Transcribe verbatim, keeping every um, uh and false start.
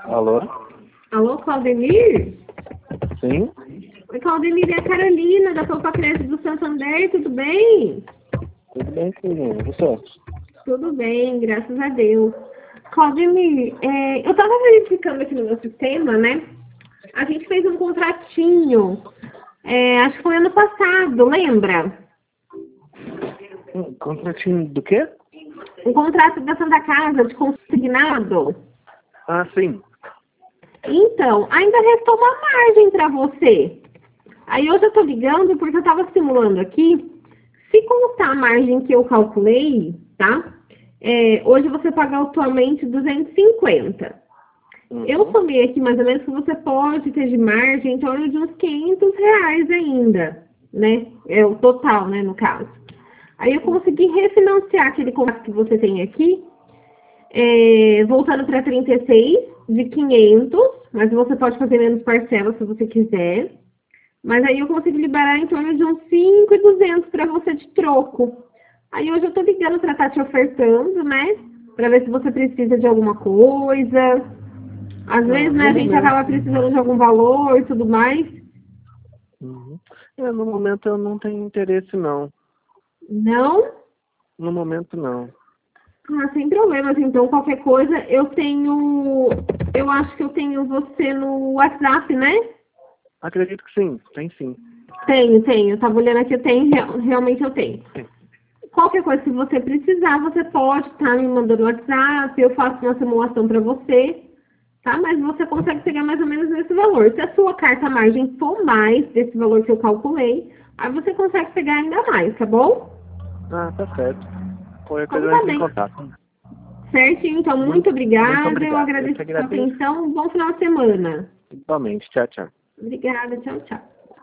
Alô? Alô, Claudemir? Sim? Oi, Claudemir, é a Carolina, da Poupa Crédito do Santander, tudo bem? Tudo bem, filhinho? Você? Tudo bem, graças a Deus. Claudemir, é, eu estava verificando aqui no meu sistema, né? A gente fez um contratinho, é, acho que foi ano passado, lembra? Um contratinho do quê? Um contrato da Santa Casa de consignado. Ah, sim. Então, ainda restou uma margem para você. Aí hoje eu tô ligando porque eu estava simulando aqui. Se constar a margem que eu calculei, tá? É, hoje você paga atualmente duzentos e cinquenta. Uhum. Eu somei aqui mais ou menos que você pode ter de margem em torno de uns quinhentos reais ainda, né? É o total, né, no caso. Aí eu consegui refinanciar aquele contrato que você tem aqui, é, voltando para trinta e seis de quinhentos, mas você pode fazer menos parcelas se você quiser. Mas aí eu consigo liberar em torno de uns cinco mil e duzentos para você de troco. Aí hoje eu tô ligando para estar te ofertando, né? Para ver se você precisa de alguma coisa. Às Ah, vezes, né, no a gente momento. acaba precisando de algum valor e tudo mais. Uhum. É, no momento eu não tenho interesse, não. Não? No momento, não. Ah, sem problemas. Então, qualquer coisa, eu tenho... Eu acho que eu tenho você no WhatsApp, né? Acredito que sim. Tem sim. Tenho, tenho. Eu tava olhando aqui, eu tenho. real- Realmente eu tenho. Sim. Qualquer coisa que você precisar, você pode estar me mandando no WhatsApp, eu faço uma simulação para você, tá? Mas você consegue pegar mais ou menos nesse valor. Se a sua carta margem for mais desse valor que eu calculei, aí você consegue pegar ainda mais, tá bom? Ah, tá certo. Qualquer Então coisa eu tá entro em bem. contato. Certinho, então muito Muito, muito obrigada. Eu obrigado. Eu agradeço que a sua agradeço. atenção. Um bom final de semana. Igualmente. Tchau, tchau. Obrigada, tchau, tchau.